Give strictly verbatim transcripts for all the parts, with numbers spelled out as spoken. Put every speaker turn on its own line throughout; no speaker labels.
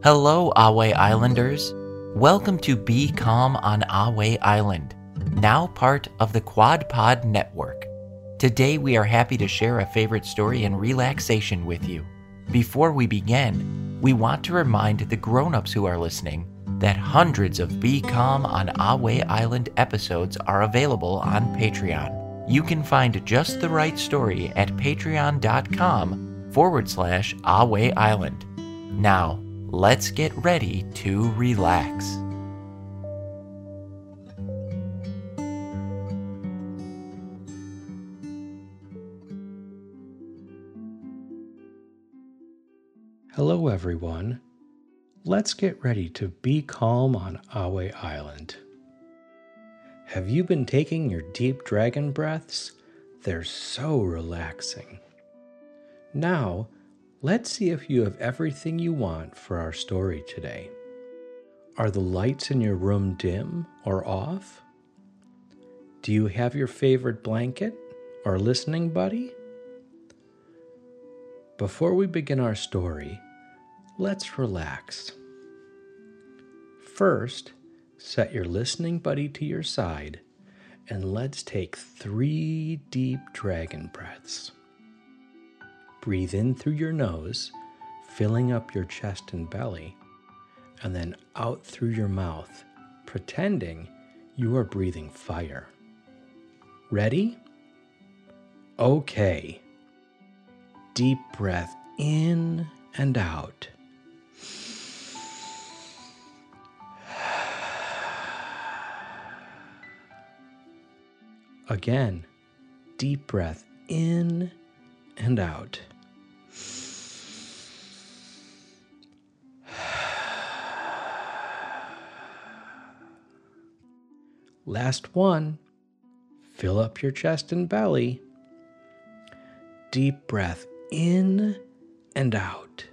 Hello, Ahway Islanders. Welcome to Be Calm on Ahway Island, now part of the Quad Pod Network. Today we are happy to share a favorite story and relaxation with you. Before we begin, we want to remind the grown-ups who are listening that hundreds of Be Calm on Ahway Island episodes are available on Patreon. You can find just the right story at patreon.com forward slash Ahway Island. Now, let's get ready to relax.
Hello everyone. Let's get ready to be calm on Ahway Island. Have you been taking your deep dragon breaths? They're so relaxing. Now, let's see if you have everything you want for our story today. Are the lights in your room dim or off? Do you have your favorite blanket or listening buddy? Before we begin our story, let's relax. First, set your listening buddy to your side and let's take three deep dragon breaths. Breathe in through your nose, filling up your chest and belly, and then out through your mouth, pretending you are breathing fire. Ready? Okay. Deep breath in and out. Again, deep breath in and out. Last one. Fill up your chest and belly. Deep breath in and out.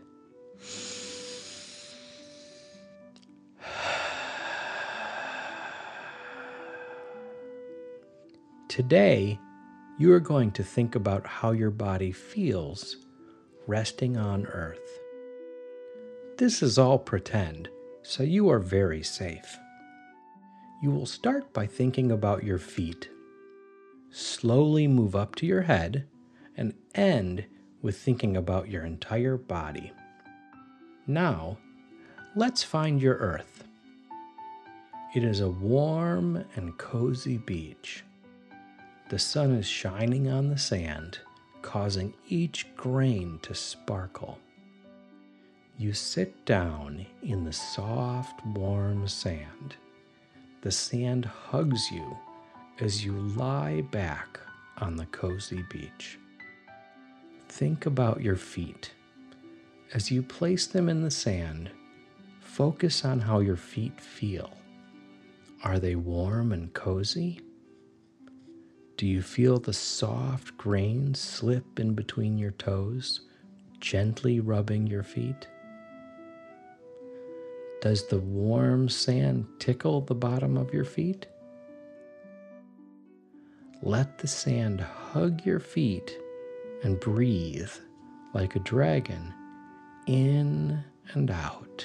Today, you are going to think about how your body feels resting on Earth. This is all pretend, so you are very safe. You will start by thinking about your feet. Slowly move up to your head and end with thinking about your entire body. Now, let's find your Earth. It is a warm and cozy beach. The sun is shining on the sand, causing each grain to sparkle. You sit down in the soft, warm sand. The sand hugs you as you lie back on the cozy beach. Think about your feet. As you place them in the sand, focus on how your feet feel. Are they warm and cozy? Do you feel the soft grains slip in between your toes, gently rubbing your feet? Does the warm sand tickle the bottom of your feet? Let the sand hug your feet and breathe like a dragon in and out.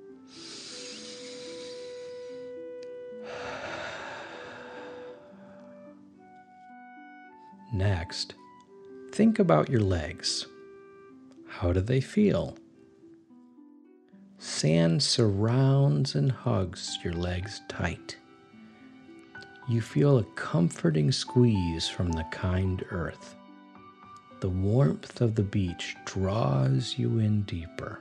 Next, think about your legs. How do they feel? Sand surrounds and hugs your legs tight. You feel a comforting squeeze from the kind earth. The warmth of the beach draws you in deeper.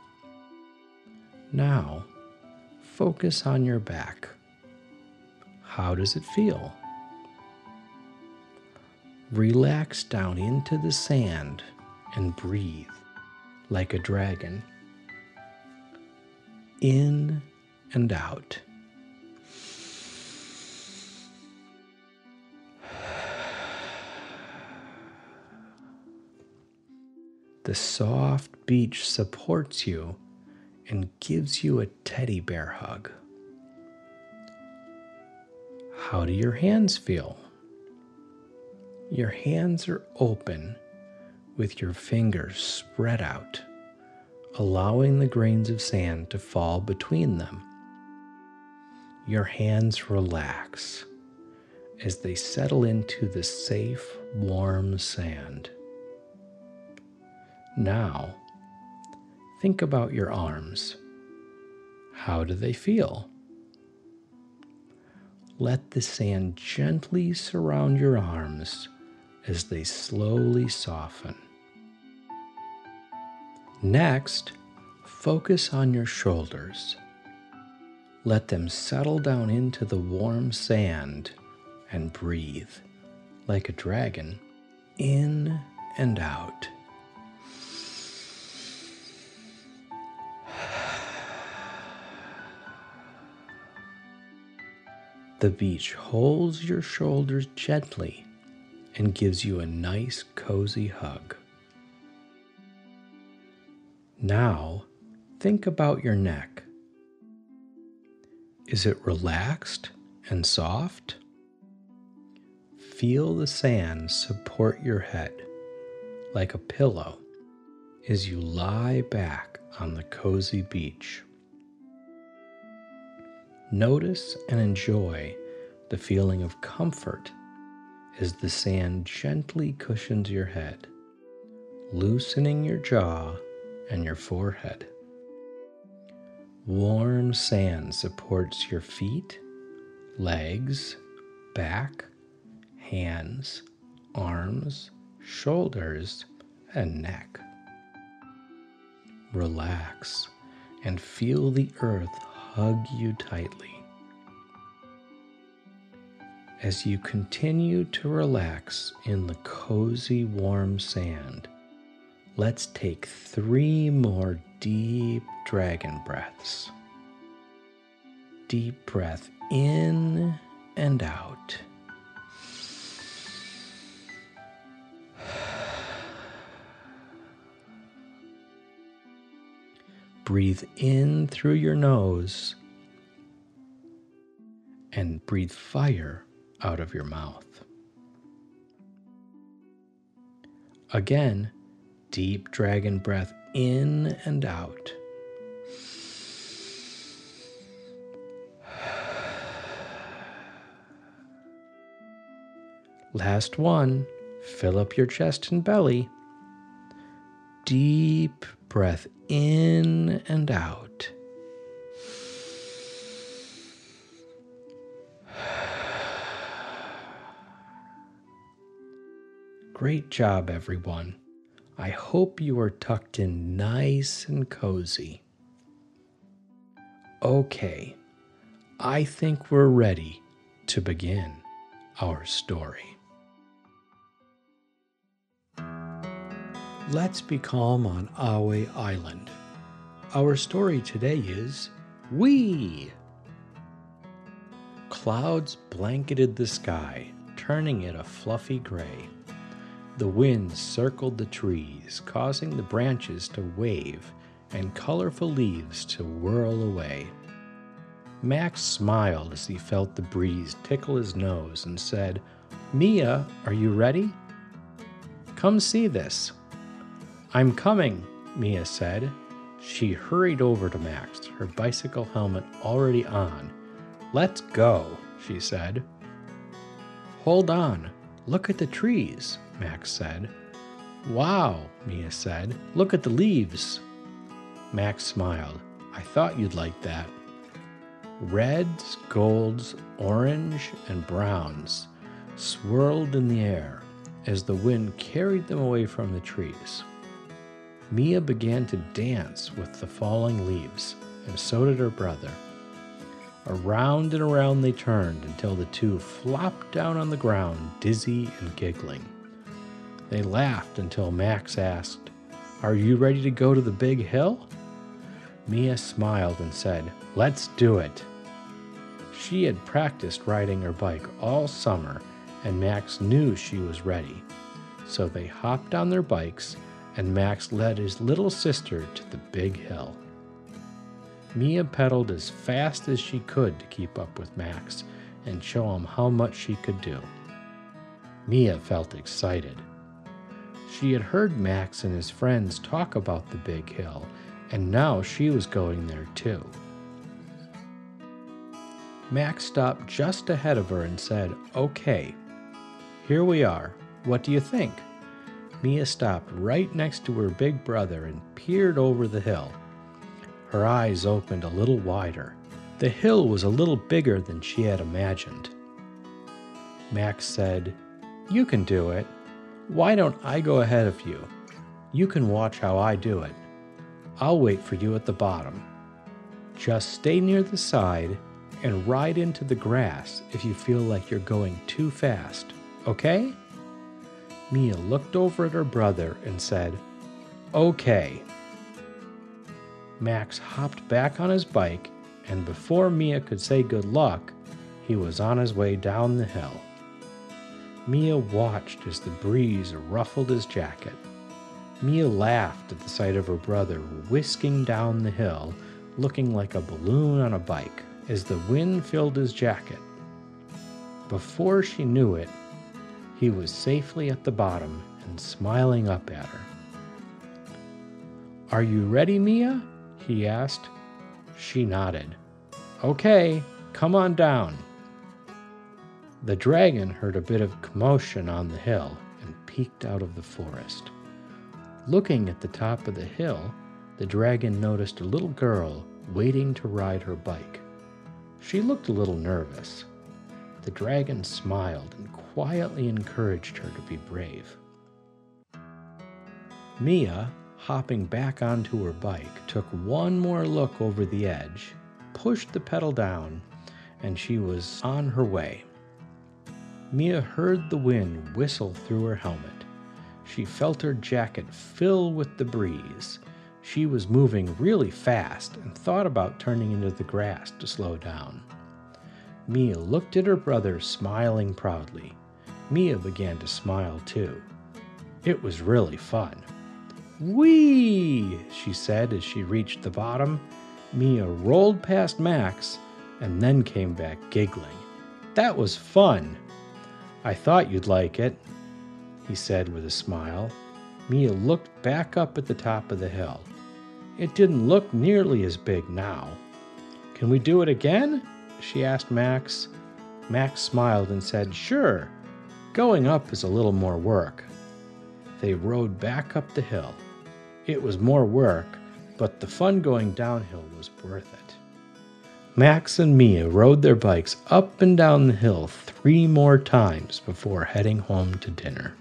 Now, focus on your back. How does it feel? Relax down into the sand and breathe like a dragon. In and out. The soft beach supports you and gives you a teddy bear hug. How do your hands feel? Your hands are open with your fingers spread out, allowing the grains of sand to fall between them. Your hands relax as they settle into the safe, warm sand. Now, think about your arms. How do they feel? Let the sand gently surround your arms as they slowly soften. Next, focus on your shoulders. Let them settle down into the warm sand and breathe like a dragon, in and out. The beach holds your shoulders gently and gives you a nice, cozy hug. Now, think about your neck. Is it relaxed and soft? Feel the sand support your head like a pillow as you lie back on the cozy beach. Notice and enjoy the feeling of comfort as the sand gently cushions your head, loosening your jaw and your forehead. Warm sand supports your feet, legs, back, hands, arms, shoulders, and neck. Relax and feel the earth hug you tightly. As you continue to relax in the cozy, warm sand, let's take three more deep dragon breaths. Deep breath in and out. Breathe in through your nose and breathe fire out of your mouth. Again, deep dragon breath in and out. Last one, fill up your chest and belly. Deep breath in and out. Great job, everyone. I hope you are tucked in nice and cozy. Okay, I think we're ready to begin our story. Let's be calm on Ahway Island. Our story today is We. Clouds blanketed the sky, turning it a fluffy gray. The wind circled the trees, causing the branches to wave and colorful leaves to whirl away. Max smiled as he felt the breeze tickle his nose and said, "Mia, are you ready? Come see this." "I'm coming," Mia said. She hurried over to Max, her bicycle helmet already on. "Let's go," she said. "Hold on, look at the trees," Max said. "Wow," Mia said. "Look at the leaves." Max smiled. "I thought you'd like that." Reds, golds, orange, and browns swirled in the air as the wind carried them away from the trees. Mia began to dance with the falling leaves, and so did her brother. Around and around they turned until the two flopped down on the ground, dizzy and giggling. They laughed until Max asked, "Are you ready to go to the big hill?" Mia smiled and said, "Let's do it." She had practiced riding her bike all summer, and Max knew she was ready. So they hopped on their bikes, and Max led his little sister to the big hill. Mia pedaled as fast as she could to keep up with Max and show him how much she could do. Mia felt excited. She had heard Max and his friends talk about the big hill and now she was going there too. Max stopped just ahead of her and said, "Okay, here we are. What do you think?" Mia stopped right next to her big brother and peered over the hill. Her eyes opened a little wider. The hill was a little bigger than she had imagined. Max said, "You can do it. Why don't I go ahead of you? You can watch how I do it. I'll wait for you at the bottom. Just stay near the side and ride into the grass if you feel like you're going too fast, okay?" Mia looked over at her brother and said, "Okay." Max hopped back on his bike, and before Mia could say good luck, he was on his way down the hill. Mia watched as the breeze ruffled his jacket. Mia laughed at the sight of her brother whisking down the hill, looking like a balloon on a bike, as the wind filled his jacket. Before she knew it, he was safely at the bottom and smiling up at her. "Are you ready, Mia?" he asked. She nodded. "Okay, come on down." The dragon heard a bit of commotion on the hill and peeked out of the forest. Looking at the top of the hill, the dragon noticed a little girl waiting to ride her bike. She looked a little nervous. The dragon smiled and quietly encouraged her to be brave. Mia, hopping back onto her bike, took one more look over the edge, pushed the pedal down, and she was on her way. Mia heard the wind whistle through her helmet. She felt her jacket fill with the breeze. She was moving really fast and thought about turning into the grass to slow down. Mia looked at her brother, smiling proudly. Mia began to smile too. It was really fun. "Whee!" she said as she reached the bottom. Mia rolled past Max and then came back giggling. "That was fun. I thought you'd like it," he said with a smile. Mia looked back up at the top of the hill. It didn't look nearly as big now. "Can we do it again?" she asked Max. Max smiled and said, "Sure. Going up is a little more work." They rode back up the hill. It was more work, but the fun going downhill was worth it. Max and Mia rode their bikes up and down the hill three more times before heading home to dinner.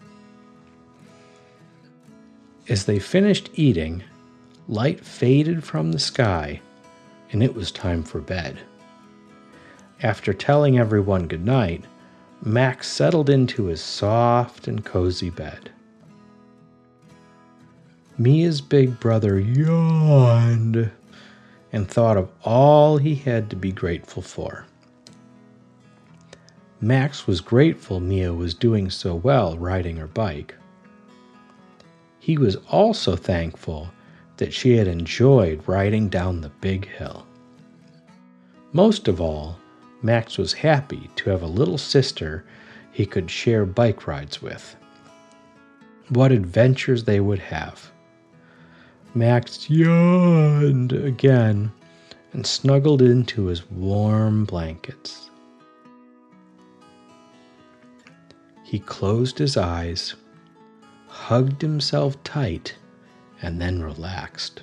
As they finished eating, light faded from the sky, and it was time for bed. After telling everyone good night, Max settled into his soft and cozy bed. Mia's big brother yawned and thought of all he had to be grateful for. Max was grateful Mia was doing so well riding her bike. He was also thankful that she had enjoyed riding down the big hill. Most of all, Max was happy to have a little sister he could share bike rides with. What adventures they would have! Max yawned again and snuggled into his warm blankets. He closed his eyes, hugged himself tight, and then relaxed.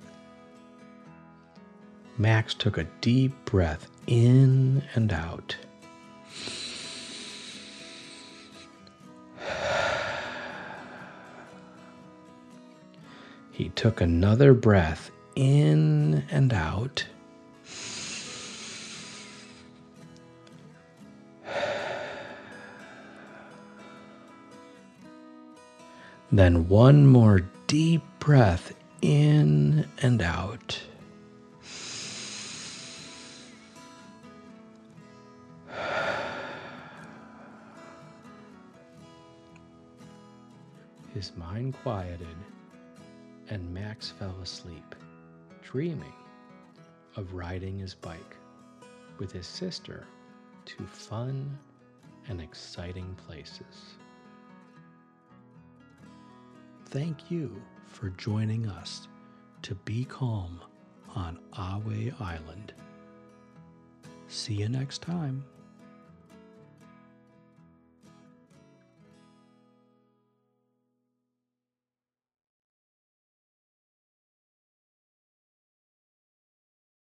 Max took a deep breath in and out. He took another breath in and out. Then one more deep breath in and out. His mind quieted, and Max fell asleep, dreaming of riding his bike with his sister to fun and exciting places. Thank you for joining us to Be Calm on Ahway Island. See you next time.